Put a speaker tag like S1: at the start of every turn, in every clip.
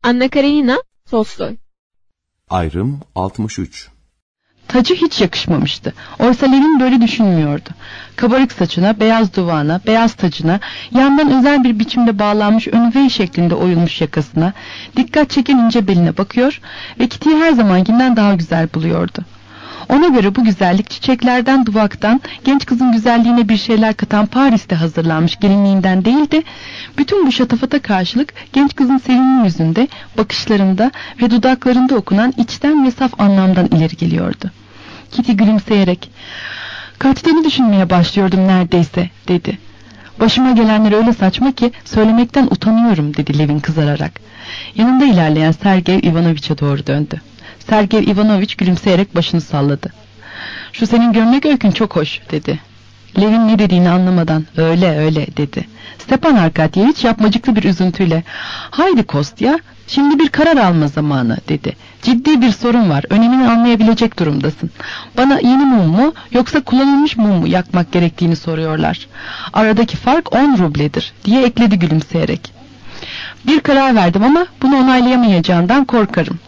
S1: Anna Karenina Tolstoy.
S2: Ayrım 63.
S3: Tacı hiç yakışmamıştı. Oysa Levin böyle düşünmüyordu. Kabarık saçına, beyaz duvağına, beyaz tacına, yandan özel bir biçimde bağlanmış önü V şeklinde oyulmuş yakasına, dikkat çeken ince beline bakıyor ve Kitty'yi her zamankinden daha güzel buluyordu. Ona göre bu güzellik çiçeklerden, duvaktan, genç kızın güzelliğine bir şeyler katan Paris'te hazırlanmış gelinliğinden değildi. Bütün bu şatafata karşılık genç kızın sevimli yüzünde, bakışlarında ve dudaklarında okunan içten ve saf anlamdan ileri geliyordu. Kitty gülümseyerek, "Katilini düşünmeye başlıyordum neredeyse," dedi. "Başıma gelenler öyle saçma ki söylemekten utanıyorum," dedi Levin kızararak. Yanında ilerleyen Sergey Ivanoviç'e doğru döndü. Sergey Ivanoviç gülümseyerek başını salladı. "Şu senin gömlek öykün çok hoş," dedi. Levin ne dediğini anlamadan öyle dedi. Stepan Arkadyeviç yapmacıklı bir üzüntüyle, "Haydi Kostya, şimdi bir karar alma zamanı," dedi. "Ciddi bir sorun var, önemini anlayabilecek durumdasın. Bana yeni mum mu yoksa kullanılmış mum mu yakmak gerektiğini soruyorlar. Aradaki fark 10 rubledir," diye ekledi gülümseyerek. "Bir karar verdim ama bunu onaylayamayacağından korkarım."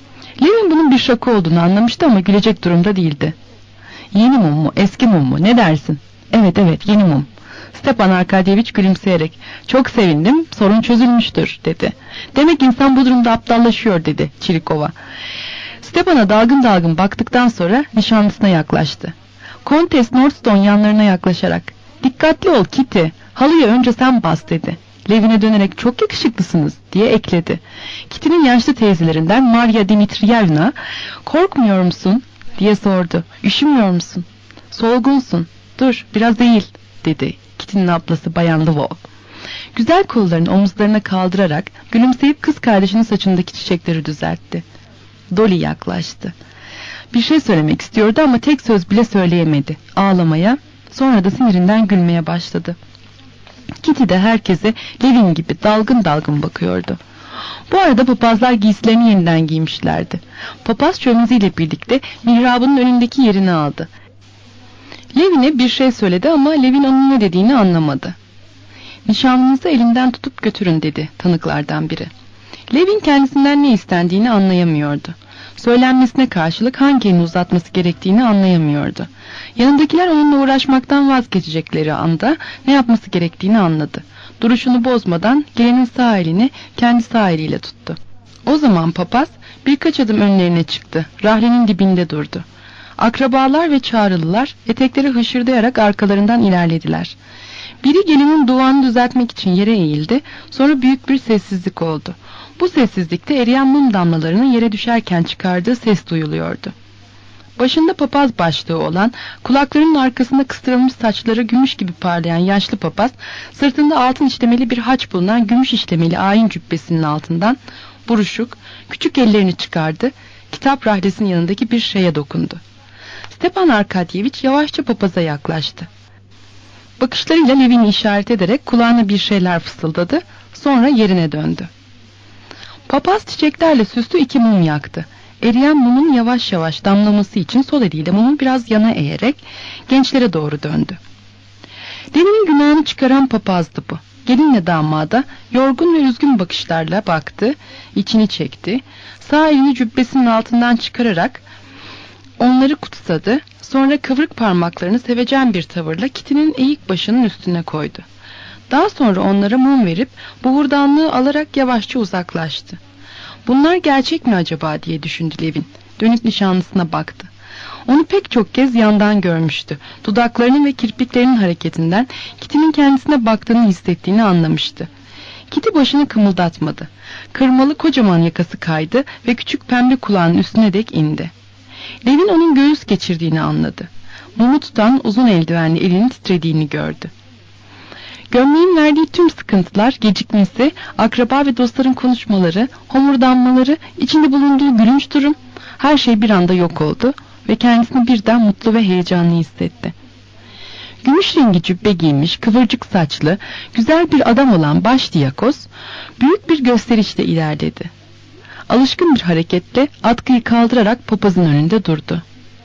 S3: Levin bunun bir şaka olduğunu anlamıştı ama gülecek durumda değildi. "Yeni mum mu, eski mum mu, ne dersin?" Evet, yeni mum." Stepan Arkadyeviç gülümseyerek, "Çok sevindim, sorun çözülmüştür," dedi. "Demek insan bu durumda aptallaşıyor," dedi Çirikova. Stepan'a dalgın dalgın baktıktan sonra nişanlısına yaklaştı. Kontes Nordstone yanlarına yaklaşarak, "Dikkatli ol Kitty, halıya önce sen bas," dedi. Levin'e dönerek, "Çok yakışıklısınız," diye ekledi. Kitty'nin yaşlı teyzelerinden Maria Dmitrievna, "Korkmuyor musun?" diye sordu. "Üşümüyor musun?" "Solgunsun. Dur, biraz değil," dedi Kitty'nin ablası Bayan Lvov. Güzel kollarını omuzlarına kaldırarak gülümseyip kız kardeşinin saçındaki çiçekleri düzeltti. Dolly yaklaştı. Bir şey söylemek istiyordu ama tek söz bile söyleyemedi. Ağlamaya, sonra da sinirinden gülmeye başladı. Kitty de herkese Levin gibi dalgın dalgın bakıyordu. Bu arada papazlar giysilerini yeniden giymişlerdi. Papaz çömezliyle birlikte mihrabının önündeki yerini aldı. Levin'e bir şey söyledi ama Levin onun ne dediğini anlamadı. "Nişanlınızı elinden tutup götürün," dedi tanıklardan biri. Levin kendisinden ne istendiğini anlayamıyordu. Söylenmesine karşılık hangi elini uzatması gerektiğini anlayamıyordu. Yanındakiler onunla uğraşmaktan vazgeçecekleri anda ne yapması gerektiğini anladı. Duruşunu bozmadan gelenin sağ elini kendi sağ eliyle tuttu. O zaman papaz birkaç adım önlerine çıktı. Rahlenin dibinde durdu. Akrabalar ve çağrılılar etekleri hışırdayarak arkalarından ilerlediler. Biri gelinin duvağını düzeltmek için yere eğildi. Sonra büyük bir sessizlik oldu. Bu sessizlikte eriyen mum damlalarının yere düşerken çıkardığı ses duyuluyordu. Başında papaz başlığı olan, kulaklarının arkasında kıstırılmış saçları gümüş gibi parlayan yaşlı papaz, sırtında altın işlemeli bir haç bulunan gümüş işlemeli ayin cübbesinin altından buruşuk, küçük ellerini çıkardı, kitap rahlesinin yanındaki bir şeye dokundu. Stepan Arkadyeviç yavaşça papaza yaklaştı. Bakışlarıyla Levin'i işaret ederek kulağına bir şeyler fısıldadı, sonra yerine döndü. Papaz çiçeklerle süslü 2 mum yaktı. Eriyen mumun yavaş yavaş damlaması için sol eliyle mumu biraz yana eğerek gençlere doğru döndü. Levin'in günahını çıkaran papazdı bu. Gelinle damada yorgun ve üzgün bakışlarla baktı, içini çekti, sağ elini cübbesinin altından çıkararak onları kutsadı, sonra kıvrık parmaklarını sevecen bir tavırla Kitty'nin eğik başının üstüne koydu. Daha sonra onlara mum verip buhurdanlığı alarak yavaşça uzaklaştı. "Bunlar gerçek mi acaba?" diye düşündü Levin. Dönüp nişanlısına baktı. Onu pek çok kez yandan görmüştü. Dudaklarının ve kirpiklerinin hareketinden Kitty'nin kendisine baktığını hissettiğini anlamıştı. Kitty başını kımıldatmadı. Kırmalı kocaman yakası kaydı ve küçük pembe kulağının üstüne dek indi. Levin onun göğüs geçirdiğini anladı. Mumu tutan uzun eldivenli elinin titrediğini gördü. Gömleğin verdiği tüm sıkıntılar, gecikmesi, akraba ve dostların konuşmaları, homurdanmaları, içinde bulunduğu gülünç durum, her şey bir anda yok oldu ve kendisini birden mutlu ve heyecanlı hissetti. Gümüş rengi cübbe giymiş, kıvırcık saçlı, güzel bir adam olan başdiyakos, büyük bir gösterişle ilerledi. Alışkın bir hareketle atkıyı kaldırarak papazın önünde durdu.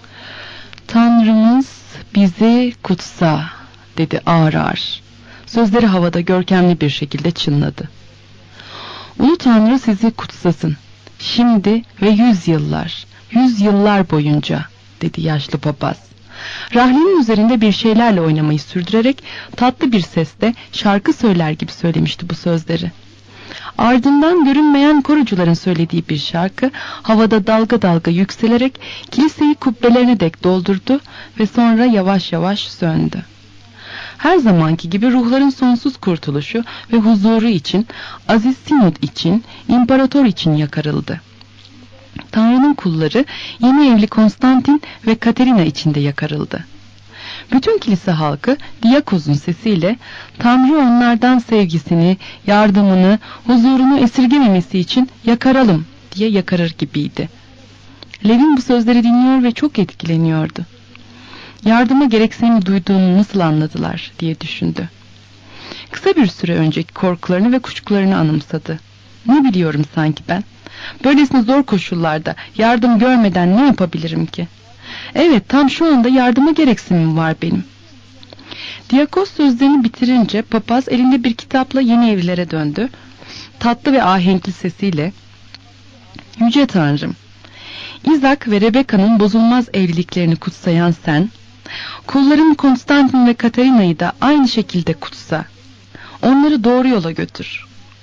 S3: "Tanrımız bizi kutsa," dedi ağır ağır. Sözleri havada görkemli bir şekilde çınladı. Ulu Tanrı sizi kutsasın. Şimdi ve 100 yıllar boyunca, dedi yaşlı papaz. Rahlenin üzerinde bir şeylerle oynamayı sürdürerek tatlı bir sesle şarkı söyler gibi söylemişti bu sözleri. Ardından görünmeyen korucuların söylediği bir şarkı havada dalga dalga yükselerek kiliseyi kubbelerine dek doldurdu ve sonra yavaş yavaş söndü. Her zamanki gibi ruhların sonsuz kurtuluşu ve huzuru için, aziz Sinod için, imparator için yakarıldı. Tanrı'nın kulları yeni evli Konstantin ve Katerina içinde yakarıldı. Bütün kilise halkı Diyakos'un sesiyle Tanrı onlardan sevgisini, yardımını, huzurunu esirgememesi için yakaralım diye yakarır gibiydi. Levin bu sözleri dinliyor ve çok etkileniyordu. Yardıma gereksinim duyduğunu nasıl anladılar diye düşündü. Kısa bir süre önceki korkularını ve kuşkularını anımsadı. Ne biliyorum sanki ben? Böylesine zor koşullarda yardım görmeden ne yapabilirim ki? Evet, tam şu anda yardıma gereksinimim var benim. Diyakos sözlerini bitirince papaz elinde bir kitapla yeni evlilere döndü. Tatlı ve ahenkli sesiyle, Yüce Tanrım, İzak ve Rebekka'nın bozulmaz evliliklerini kutsayan sen, kulların Konstantin ve Katarina'yı da aynı şekilde kutsa. Onları doğru yola götür.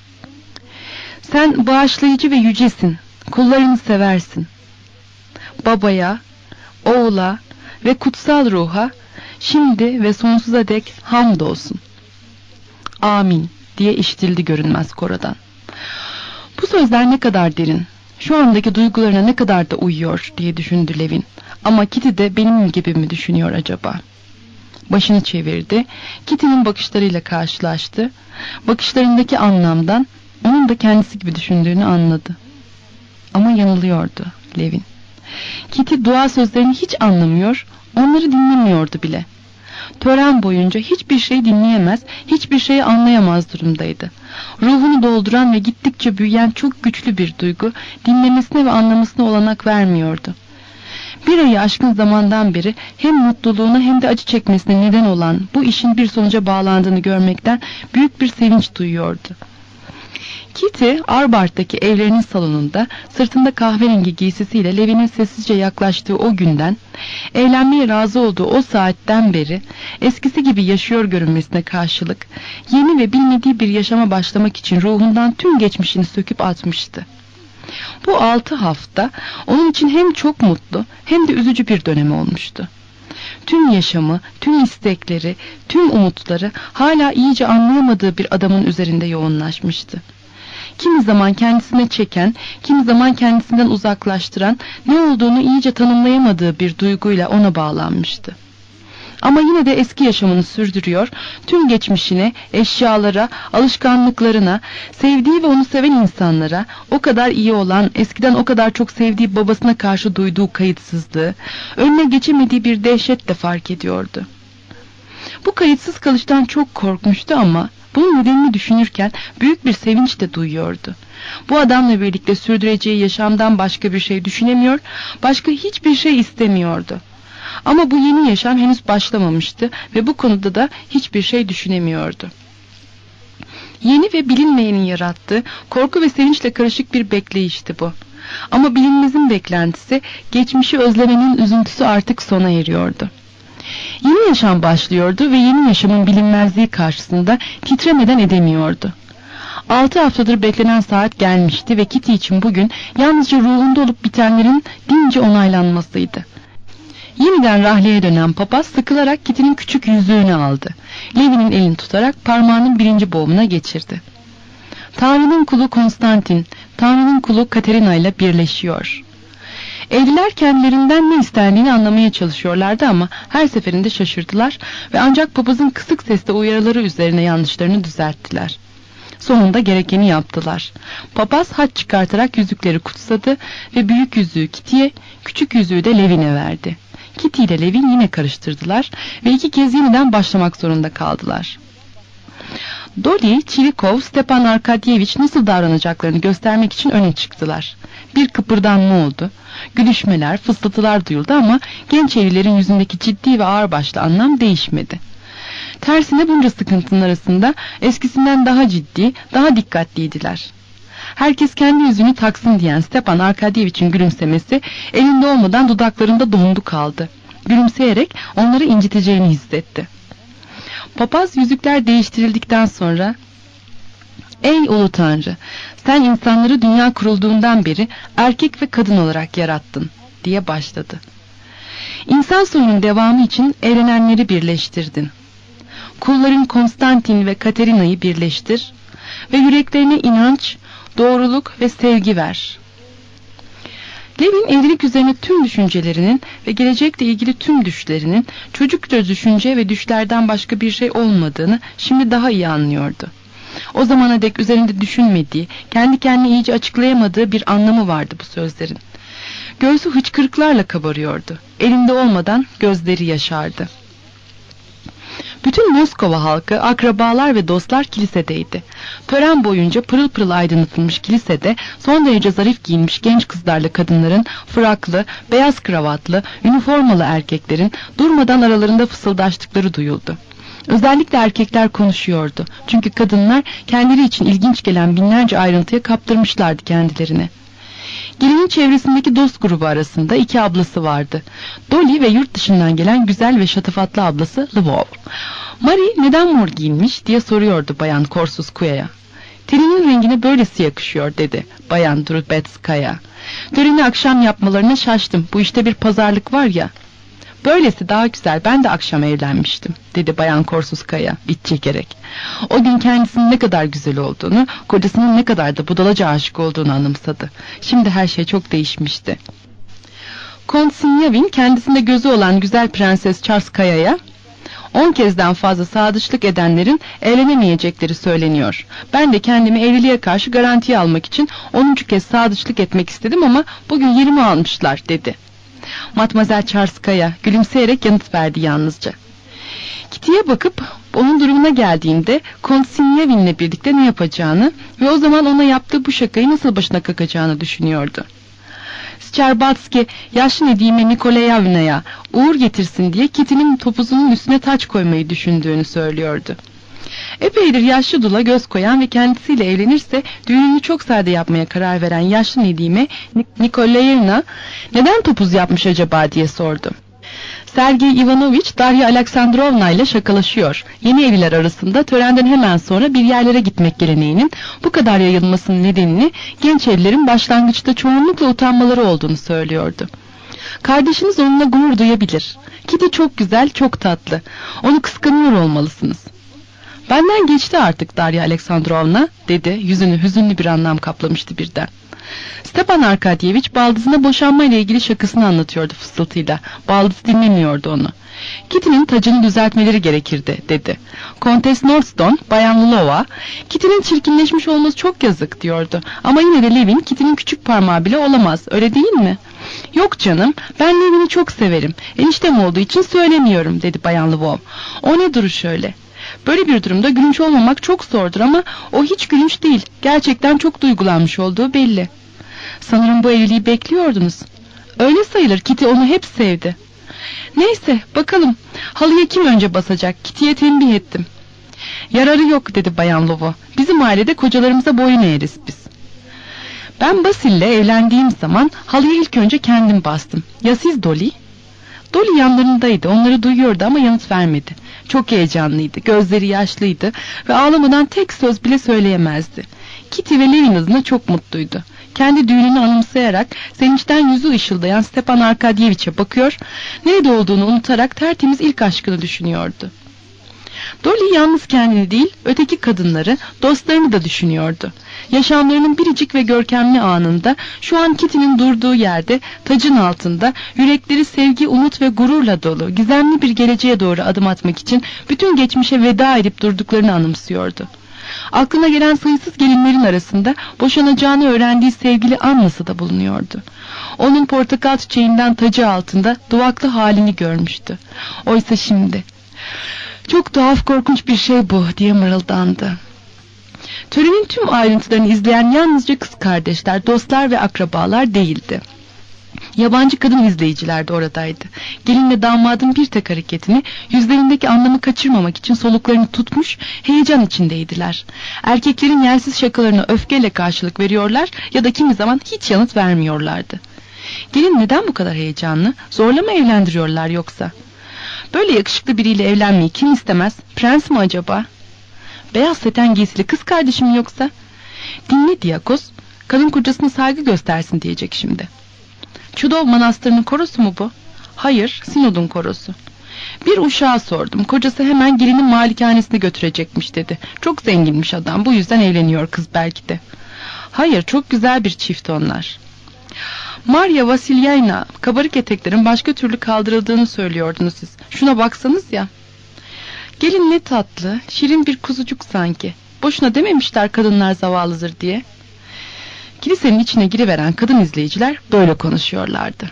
S3: Sen bağışlayıcı ve yücesin, kullarını seversin. Babaya, oğula ve kutsal ruha şimdi ve sonsuza dek hamdolsun. Amin diye işitildi görünmez koradan. Bu sözler ne kadar derin, şu andaki duygularına ne kadar da uyuyor diye düşündü Levin. Ama Kitty de benim gibi mi düşünüyor acaba? Başını çevirdi. Kitty'nin bakışlarıyla karşılaştı. Bakışlarındaki anlamdan onun da kendisi gibi düşündüğünü anladı. Ama yanılıyordu Levin. Kitty dua sözlerini hiç anlamıyor, onları dinlemiyordu bile. Tören boyunca hiçbir şey dinleyemez, hiçbir şeyi anlayamaz durumdaydı. Ruhunu dolduran ve gittikçe büyüyen çok güçlü bir duygu, dinlemesine ve anlamasına olanak vermiyordu. Bir ayı aşkın zamandan beri hem mutluluğuna hem de acı çekmesine neden olan bu işin bir sonuca bağlandığını görmekten büyük bir sevinç duyuyordu. Kitty, Arbart'taki evlerinin salonunda sırtında kahverengi giysisiyle Levin'in sessizce yaklaştığı o günden, evlenmeye razı olduğu o saatten beri eskisi gibi yaşıyor görünmesine karşılık yeni ve bilmediği bir yaşama başlamak için ruhundan tüm geçmişini söküp atmıştı. Bu 6 hafta onun için hem çok mutlu hem de üzücü bir dönem olmuştu. Tüm yaşamı, tüm istekleri, tüm umutları hala iyice anlayamadığı bir adamın üzerinde yoğunlaşmıştı. Kimi zaman kendisine çeken, kimi zaman kendisinden uzaklaştıran, ne olduğunu iyice tanımlayamadığı bir duyguyla ona bağlanmıştı. Ama yine de eski yaşamını sürdürüyor, tüm geçmişine, eşyalara, alışkanlıklarına, sevdiği ve onu seven insanlara, o kadar iyi olan, eskiden o kadar çok sevdiği babasına karşı duyduğu kayıtsızlığı, önüne geçemediği bir dehşetle fark ediyordu. Bu kayıtsız kalıştan çok korkmuştu ama bunun nedenini düşünürken büyük bir sevinç de duyuyordu. Bu adamla birlikte sürdüreceği yaşamdan başka bir şey düşünemiyor, başka hiçbir şey istemiyordu. Ama bu yeni yaşam henüz başlamamıştı ve bu konuda da hiçbir şey düşünemiyordu. Yeni ve bilinmeyenin yarattığı korku ve sevinçle karışık bir bekleyişti bu. Ama bilinmezin beklentisi, geçmişi özlemenin üzüntüsü artık sona eriyordu. Yeni yaşam başlıyordu ve yeni yaşamın bilinmezliği karşısında titremeden edemiyordu. 6 haftadır beklenen saat gelmişti ve Kitty için bugün yalnızca ruhunda olup bitenlerin dince onaylanmasıydı. Yeniden rahleye dönen papaz sıkılarak Kitty'nin küçük yüzüğünü aldı. Levin'in elini tutarak parmağının birinci boğumuna geçirdi. Tanrı'nın kulu Konstantin, Tanrı'nın kulu Katerina ile birleşiyor. Evliler kendilerinden ne istendiğini anlamaya çalışıyorlardı ama her seferinde şaşırdılar ve ancak papazın kısık sesle uyarıları üzerine yanlışlarını düzelttiler. Sonunda gerekeni yaptılar. Papaz haç çıkartarak yüzükleri kutsadı ve büyük yüzüğü Kitty'ye, küçük yüzüğü de Levin'e verdi. Kitty ile Levin yine karıştırdılar ve 2 kez yeniden başlamak zorunda kaldılar. Dolly, Çivikov, Stepan Arkadyevich nasıl davranacaklarını göstermek için öne çıktılar. Bir kıpırdanma oldu. Gülüşmeler, fısıltılar duyuldu ama genç evlilerin yüzündeki ciddi ve ağırbaşlı anlam değişmedi. Tersine bunca sıkıntının arasında eskisinden daha ciddi, daha dikkatliydiler. herkes kendi yüzünü taksın diyen Stepan Arkadyeviç'in gülümsemesi elinde olmadan dudaklarında dondu kaldı. Gülümseyerek onları inciteceğini hissetti. Papaz yüzükler değiştirildikten sonra "Ey Ulu Tanrı, sen insanları dünya kurulduğundan beri erkek ve kadın olarak yarattın" diye başladı. "İnsan soyunun devamı için evlenenleri birleştirdin. Kulların Konstantin ve Katerina'yı birleştir ve yüreklerine inanç, doğruluk ve sevgi ver." Levin evlilik üzerine tüm düşüncelerinin ve gelecekle ilgili tüm düşlerinin çocukça düşünce ve düşlerden başka bir şey olmadığını şimdi daha iyi anlıyordu. O zamana dek üzerinde düşünmediği, kendi kendine iyice açıklayamadığı bir anlamı vardı bu sözlerin. Göğsü hıçkırıklarla kabarıyordu. Elinde olmadan gözleri yaşardı. Bütün Moskova halkı, akrabalar ve dostlar kilisedeydi. Tören boyunca pırıl pırıl aydınlatılmış kilisede son derece zarif giyinmiş genç kızlarla kadınların, fraklı, beyaz kravatlı, üniformalı erkeklerin durmadan aralarında fısıldaştıkları duyuldu. Özellikle erkekler konuşuyordu. Çünkü kadınlar kendileri için ilginç gelen binlerce ayrıntıya kaptırmışlardı kendilerini. Gelinin çevresindeki dost grubu arasında 2 ablası vardı. Dolly ve yurt dışından gelen güzel ve şatafatlı ablası Lvov. "Marie neden mor giyinmiş?" diye soruyordu Bayan Korsuskuya'ya. "Teninin rengine böylesi yakışıyor," dedi Bayan Drubetskaya. "Töreni akşam yapmalarına şaştım. Bu işte bir pazarlık var ya." "Böylesi daha güzel, ben de akşam evlenmiştim," dedi Bayan Korsuskaya bit çekerek. O gün kendisinin ne kadar güzel olduğunu, kocasının ne kadar da budalaca aşık olduğunu anımsadı. Şimdi her şey çok değişmişti. Kont Sinyavin kendisinde gözü olan güzel Prenses Çarskaya'ya, "10 kezden fazla sadıçlık edenlerin evlenemeyecekleri söyleniyor. Ben de kendimi evliliğe karşı garantiye almak için 10. kez sadıçlık etmek istedim ama bugün 20 almışlar," dedi. Matmazel Çarskaya gülümseyerek yanıt verdi yalnızca. Kitty'ye bakıp onun durumuna geldiğinde Kont Sinyavin'le birlikte ne yapacağını ve o zaman ona yaptığı bu şakayı nasıl başına kakacağını düşünüyordu. Scherbatsky yaşlı Nedime Nikolayevna'ya uğur getirsin diye Kitty'nin topuzunun üstüne taç koymayı düşündüğünü söylüyordu. Epeydir yaşlı dula göz koyan ve kendisiyle evlenirse düğününü çok sade yapmaya karar veren yaşlı Nedime Nikolayevna neden topuz yapmış acaba diye sordu. Sergey Ivanovich Darya Aleksandrovna ile şakalaşıyor. Yeni evliler arasında törenden hemen sonra bir yerlere gitmek geleneğinin bu kadar yayılmasının nedenini genç evlilerin başlangıçta çoğunlukla utanmaları olduğunu söylüyordu. "Kardeşiniz onunla gurur duyabilir. Kitty çok güzel, çok tatlı. Onu kıskanıyor olmalısınız." "Benden geçti artık Darya Aleksandrovna," dedi. Yüzünü hüzünlü bir anlam kaplamıştı birden. Stepan Arkadyeviç baldızına boşanmayla ilgili şakasını anlatıyordu fısıltıyla. Baldız dinlemiyordu onu. "Kitty'nin tacını düzeltmeleri gerekirdi," dedi. Kontes Nordston, Bayan Lvova, "Kitty'nin çirkinleşmiş olması çok yazık," diyordu. "Ama yine de Levin Kitty'nin küçük parmağı bile olamaz, öyle değil mi?" "Yok canım, ben Levin'i çok severim. Eniştem olduğu için söylemiyorum," dedi Bayan Lvov. "O ne duruş öyle? Böyle bir durumda gülünç olmamak çok zordur ama o hiç gülünç değil. Gerçekten çok duygulanmış olduğu belli." "Sanırım bu evliliği bekliyordunuz." "Öyle sayılır, Kitty onu hep sevdi." "Neyse bakalım, halıya kim önce basacak? Kitty'ye tembih ettim." "Yararı yok," dedi Bayan Lovo. "Bizim ailede kocalarımıza boyun eğeriz biz." "Ben Basil'le evlendiğim zaman halıya ilk önce kendim bastım. Ya siz Dolly?" Dolly yanlarındaydı, onları duyuyordu ama yanıt vermedi. Çok heyecanlıydı, gözleri yaşlıydı ve ağlamadan tek söz bile söyleyemezdi. Kitty ve Levin adına çok mutluydu. Kendi düğününü anımsayarak sevinçten yüzü ışıldayan Stepan Arkadyeviç'e bakıyor, nerede olduğunu unutarak tertemiz ilk aşkını düşünüyordu. Dolly yalnız kendini değil, öteki kadınları, dostlarını da düşünüyordu. Yaşamlarının biricik ve görkemli anında, şu an Kitty'nin durduğu yerde, tacın altında, yürekleri sevgi, umut ve gururla dolu, gizemli bir geleceğe doğru adım atmak için bütün geçmişe veda edip durduklarını anımsıyordu. Aklına gelen sayısız gelinlerin arasında boşanacağını öğrendiği sevgili Anna'sı da bulunuyordu. Onun portakal çiçeğinden tacı altında duvaklı halini görmüştü. Oysa şimdi, "Çok tuhaf, korkunç bir şey bu," diye mırıldandı. Törenin tüm ayrıntılarını izleyen yalnızca kız kardeşler, dostlar ve akrabalar değildi. Yabancı kadın izleyiciler de oradaydı. Gelinle damadın bir tek hareketini, yüzlerindeki anlamı kaçırmamak için soluklarını tutmuş, heyecan içindeydiler. Erkeklerin yersiz şakalarına öfkeyle karşılık veriyorlar ya da kimi zaman hiç yanıt vermiyorlardı. Gelin neden bu kadar heyecanlı? Zorla mı evlendiriyorlar yoksa? Böyle yakışıklı biriyle evlenmeyi kim istemez? Prens mi acaba? Beyaz saten giysili kız kardeşim yoksa? Dinle Diyakos, kadın kocasına saygı göstersin diyecek şimdi. Çudov Manastırı'nın korosu mu bu? Hayır, Sinod'un korosu. Bir uşağa sordum, kocası hemen gelinin malikanesine götürecekmiş dedi. Çok zenginmiş adam, bu yüzden evleniyor kız belki de. Hayır, çok güzel bir çift onlar. Maria Vasilyevna, kabarık eteklerin başka türlü kaldırıldığını söylüyordunuz siz. Şuna baksanız ya. Gelin ne tatlı, şirin bir kuzucuk sanki. Boşuna dememişler kadınlar zavallıdır diye. Kilisenin içine giriveren kadın izleyiciler böyle konuşuyorlardı.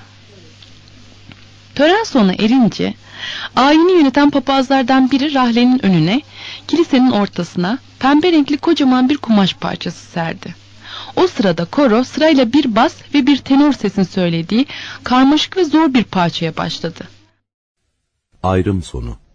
S3: Tören sona erince ayini yöneten papazlardan biri rahlenin önüne, kilisenin ortasına pembe renkli kocaman bir kumaş parçası serdi. O sırada koro sırayla bir bas ve bir tenor sesin söylediği karmaşık ve zor bir parçaya başladı.
S2: Ayrım sonu.